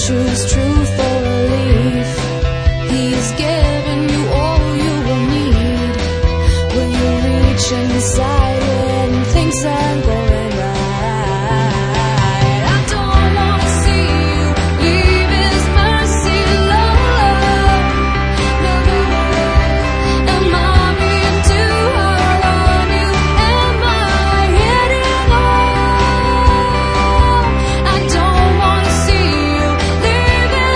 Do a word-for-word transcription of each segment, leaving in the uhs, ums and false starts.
choose truth or relief. He's given you all you will need. Will you reach inside when things aren't going right? I don't wanna see you leave His mercy alone. No, no, am I being too hard on you? Am I hitting low? I don't wanna see you leave His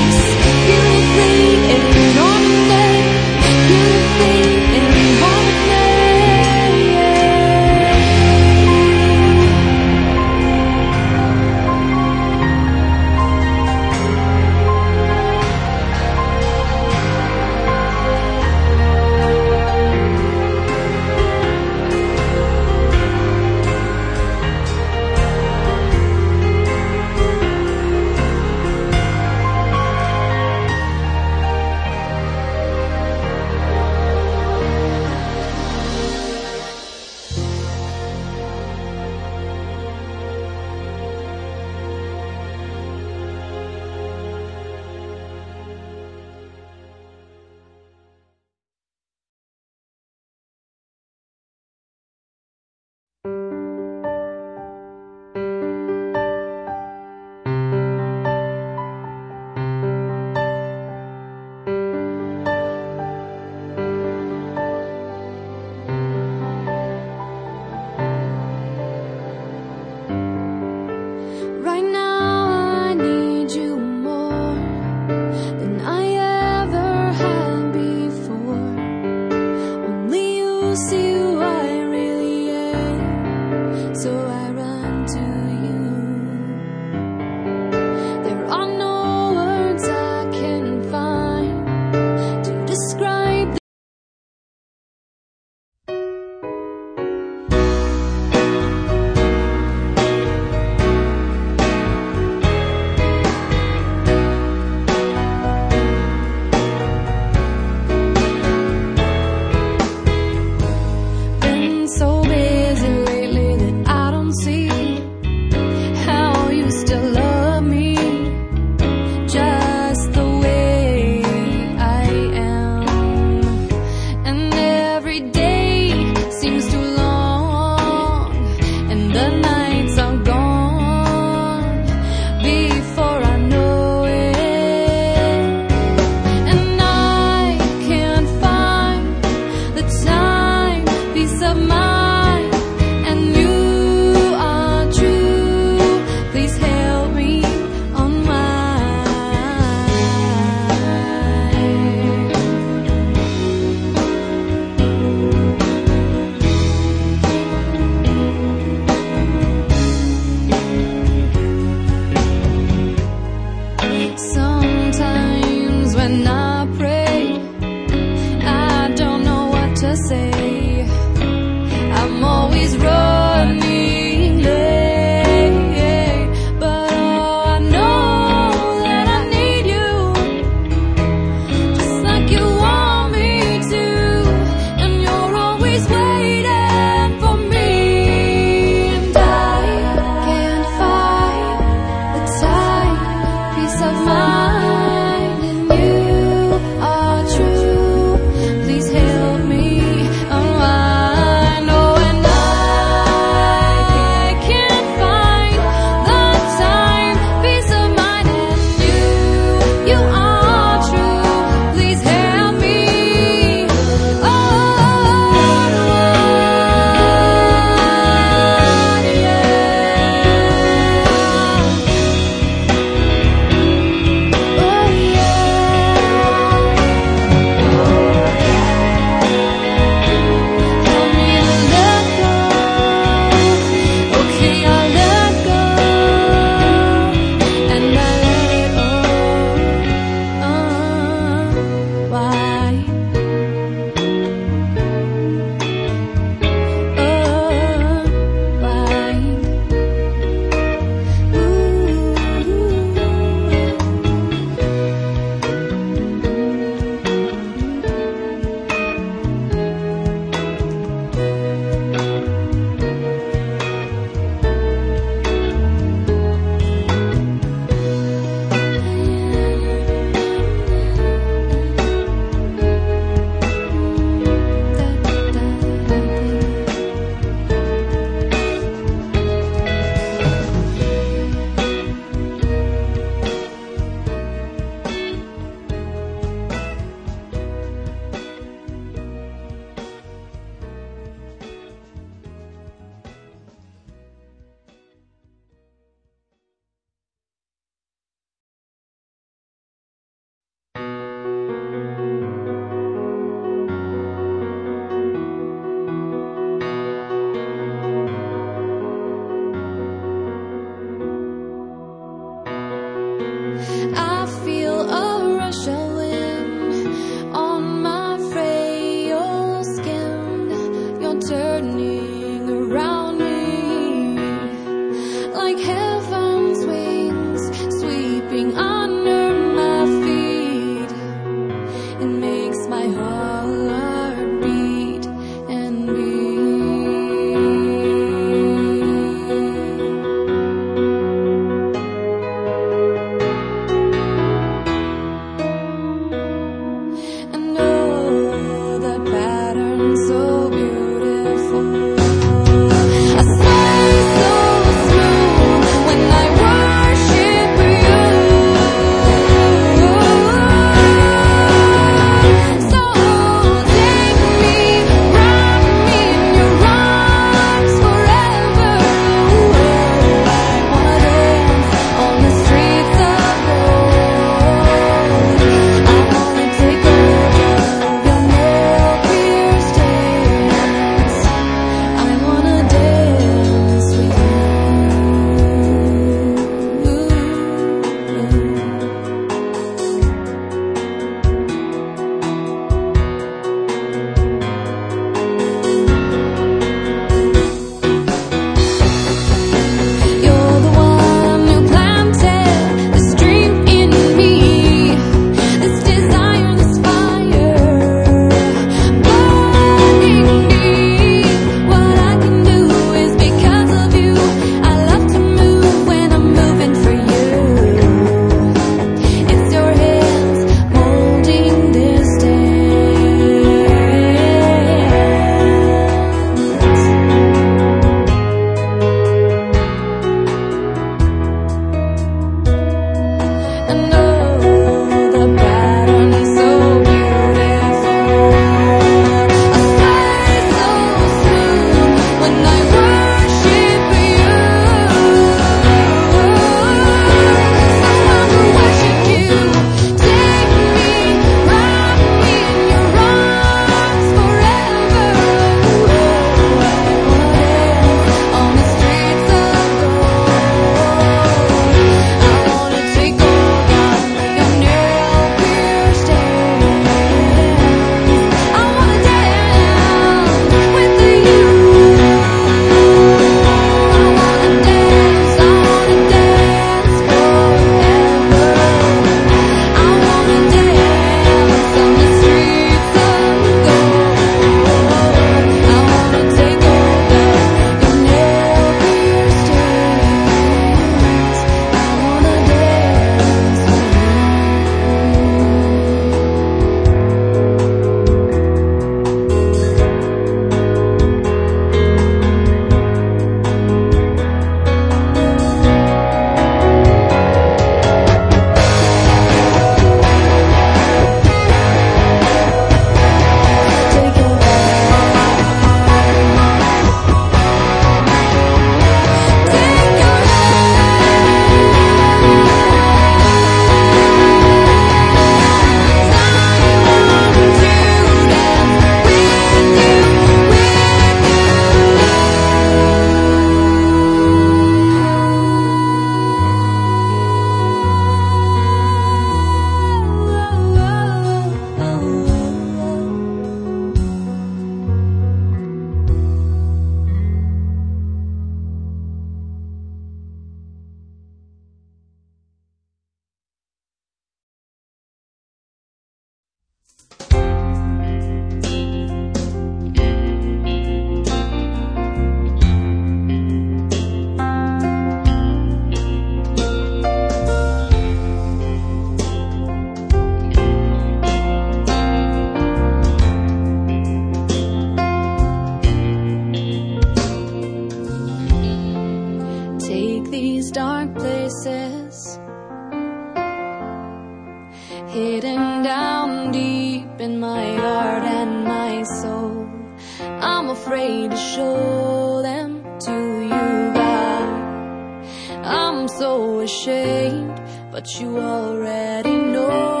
deep in my heart and my soul. I'm afraid to show them to you, God. I'm so ashamed, but you already know.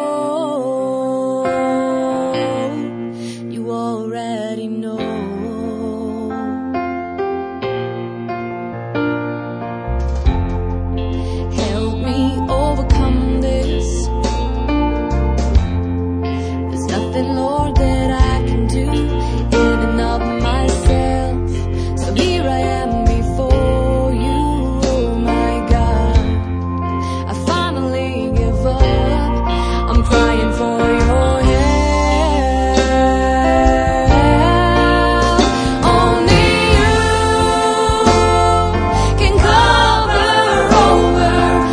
You already know. Help me overcome this. There's nothing, Lord, that I can do in and of myself. So here I am before you, oh my God. I finally give up. I'm crying for your help. Only you can cover over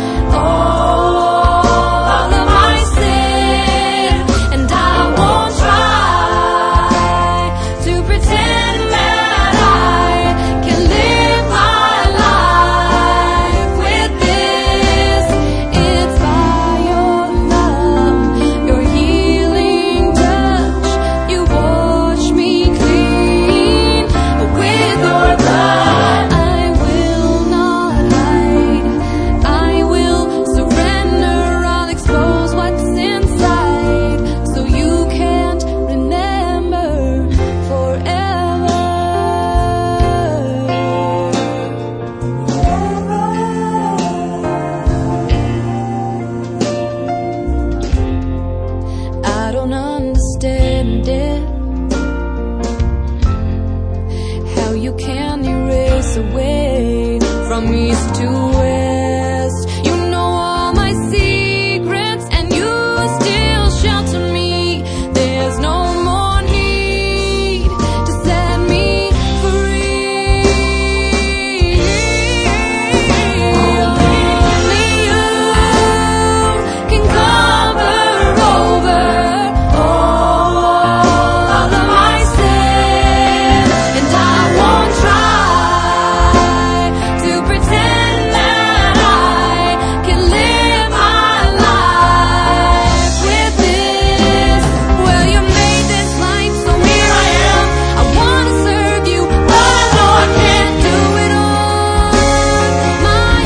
all of my sin, and I won't try to pretend that I can live my life with this. It's by your love, your healing touch. You wash me clean with your blood. I will not hide. I will surrender. I'll expose what's inside, so you can't remember forever. I don't understand it, how you can erase away from east to west. You know all my secrets, and you still shelter me. There's no more need to set me free. Only you can cover over all of my sin, and I won't try to pretend that I can live my life with this. Well, you made this life, so here I am. I wanna serve you, but I know I can't do it on my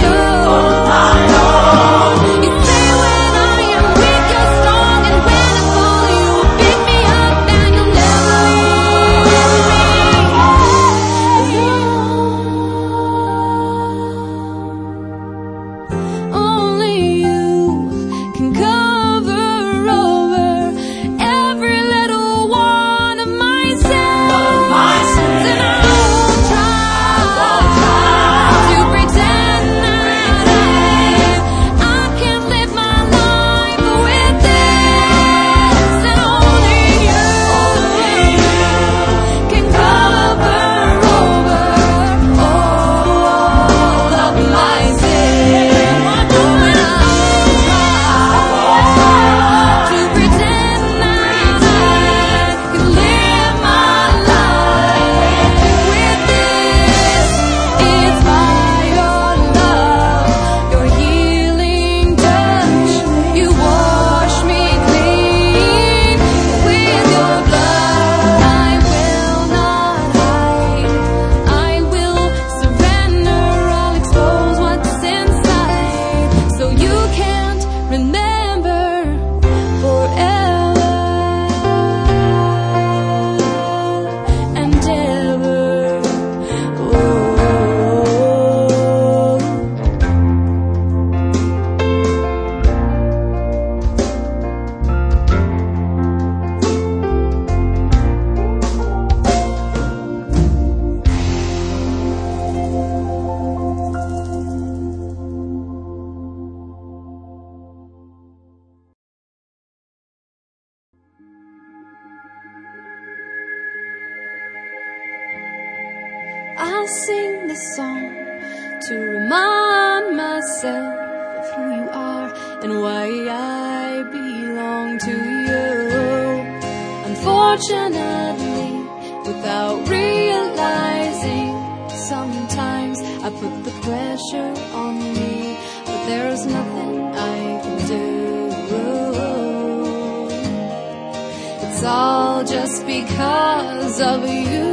own. You say when I am weak, you're strong, and when I fall, you pick me up, and you'll never leave me alone. Only you can cover over every little one of my sins, and I won't try to pretend that I can live my life with this. And only you can cover over all of my sin. And I won't try to pretend that I can live my life with this. It's by your love, your healing touch. You wash me clean with your blood. I will not hide. I will surrender. I'll expose what's inside, so you can't remember forever and ever. Oh. I sing this song to remind myself of who you are and why I belong to you. Unfortunately, without realizing, sometimes I put the pressure on me, but there's nothing I can do. It's all just because of you.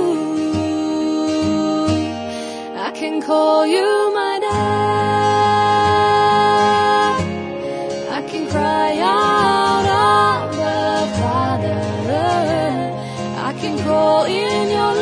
I can call you my dad. I can cry out, Abba, Father. I can crawl in your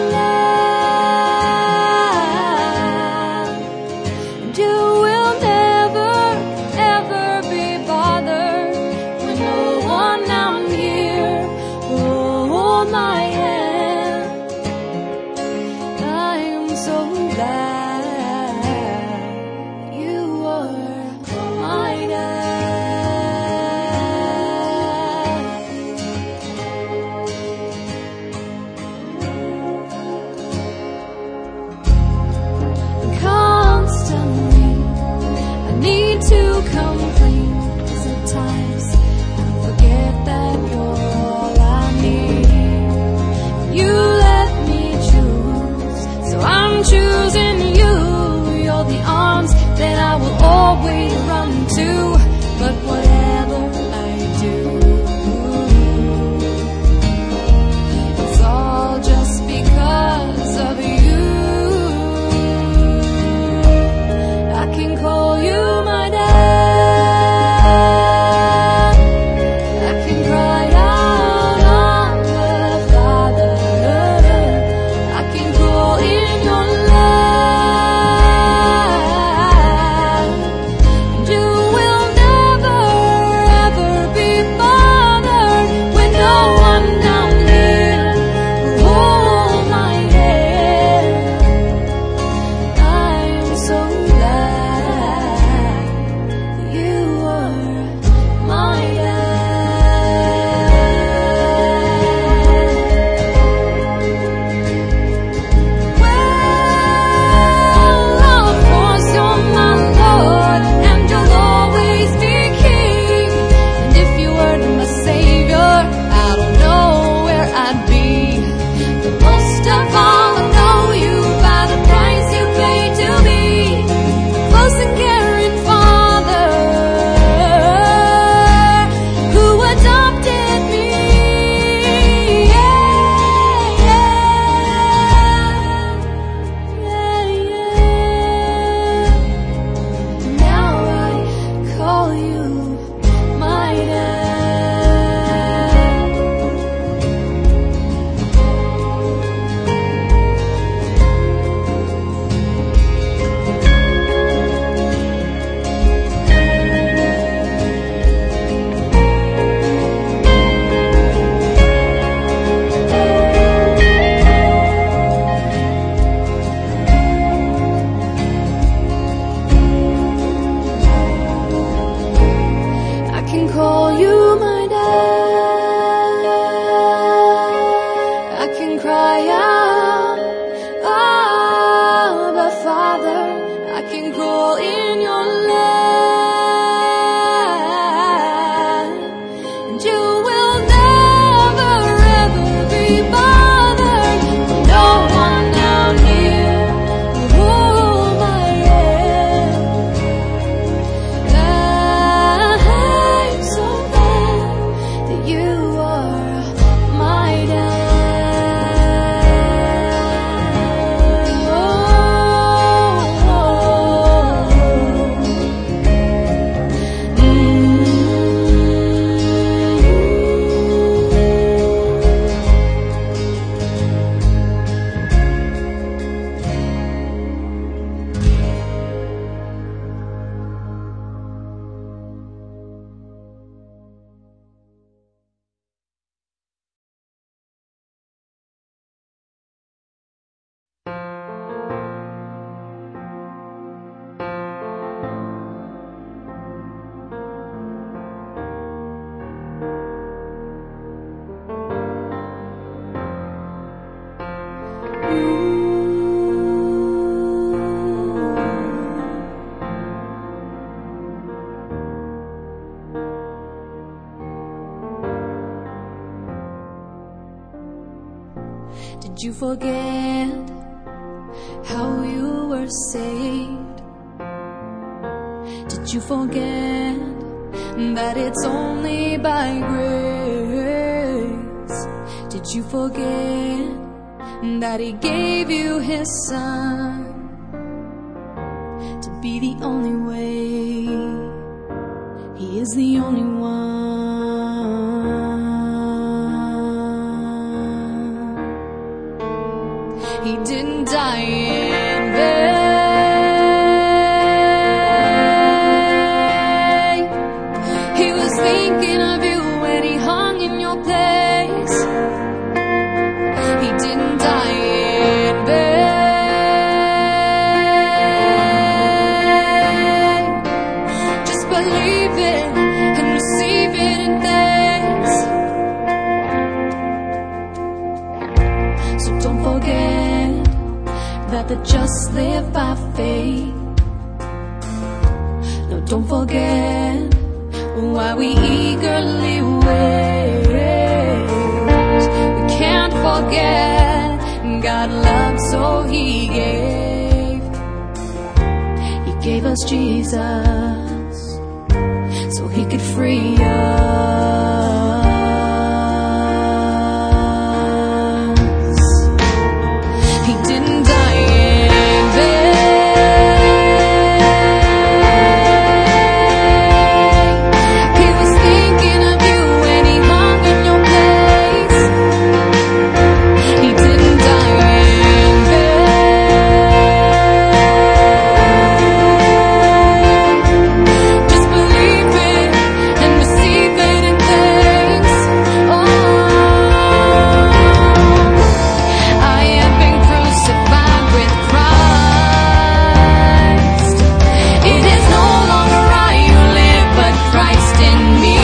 lap, and you will never, ever be bothered when no one out here will hold my hand. I am so glad you are my dad. Constantly I need to complain, 'cause at times I forget that you're all I need. You let me choose, so I'm choosing you. You're the arms that I will always run to. But whatever I do, it's all just because of you. I can call you my dad. I can cry out, Abba, Father. I can crawl in your lap, and you will never, ever be bothered when no one down here will hold my hand. I'm so glad you are my dad. Well, of course you're my Lord, and you'll always be King. And if you weren't my Savior, I don't know where I'd be. But most of all, I know you by the price you paid to be close and caring Father who adopted me. Yeah, yeah, yeah. Now I call you my dad. I can call you my dad. I can cry out, Abba, Father. I can crawl in your lap, and you will never, ever be bothered when no one down here will hold my hand. I'm so glad that you are my dad. Oh, Did you forget how you were saved? Did you forget that it's only by grace? you forget that He gave you His Son to be the only way? He is the only one. He didn't die in vain. He was thinking of you when He hung in your place. He didn't die in vain. Just believe it and receive it in thanks. So don't forget that the just live by faith. No, don't forget why we eagerly wait. We can't forget God loved, so He gave. He gave us Jesus so He could free us. He didn't die in vain. He was thinking of you when He hung in your place. He didn't die in vain. Just believe it and receive it in thanks. Oh, I have been crucified with Christ. It is no longer I who live, but Christ in me.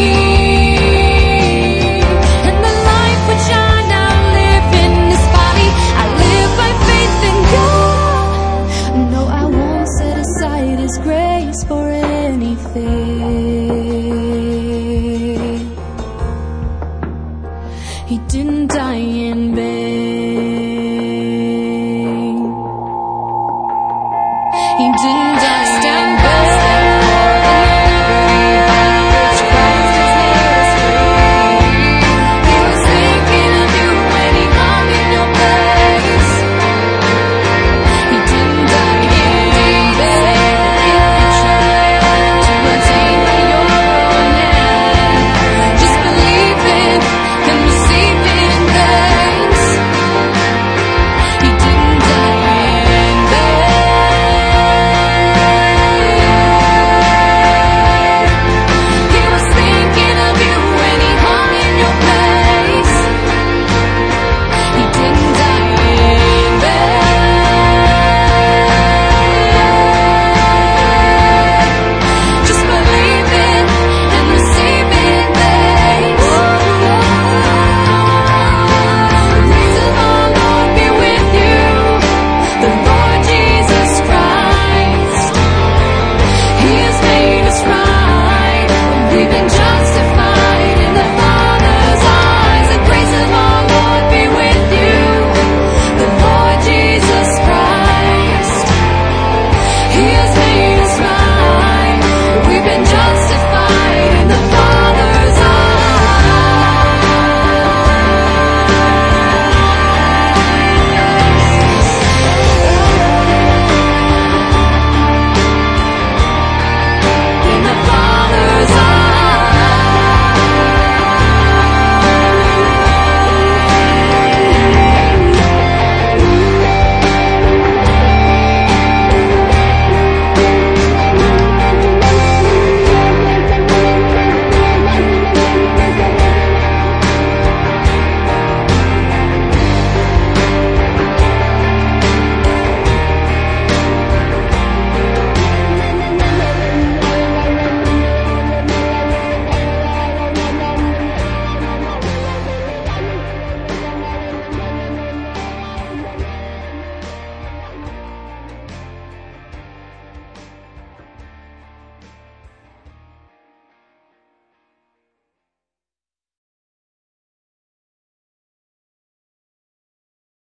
And the life which I now live in this body, I live by faith in God. No, I won't set aside His grace for anything. He didn't die in vain. He didn't die